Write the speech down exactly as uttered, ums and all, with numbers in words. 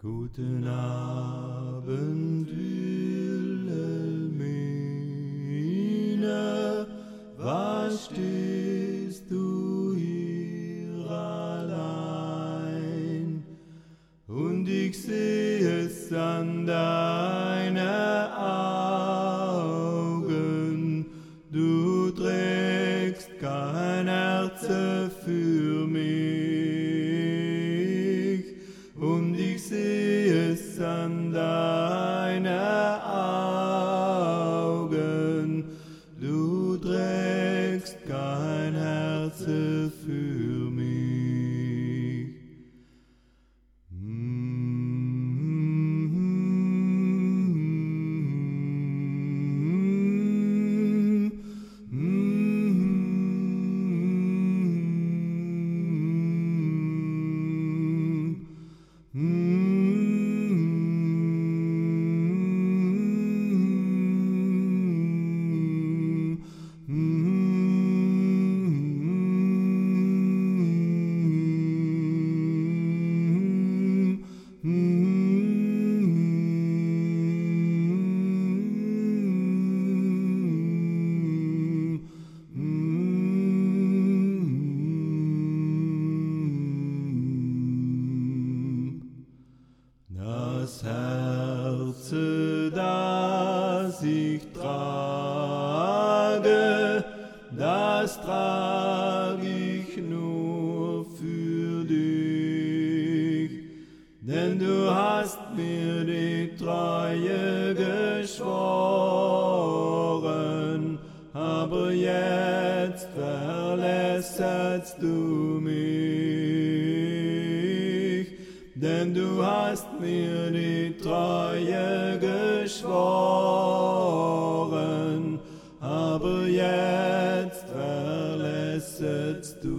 Guten Abend, Wilhelmine, was stehst du hier allein? Und ich sehe es an deinen Augen, du trägst kein Herz für mich. Und ich sehe es an deinen Augen, du trägst kein Herz für mich. Das Herz, das ich trage, das trage ich nur für dich, denn du hast mir die Treue geschworen, aber jetzt verlässt du mich, denn du hast mir die Treue geschworen, aber jetzt verlässt du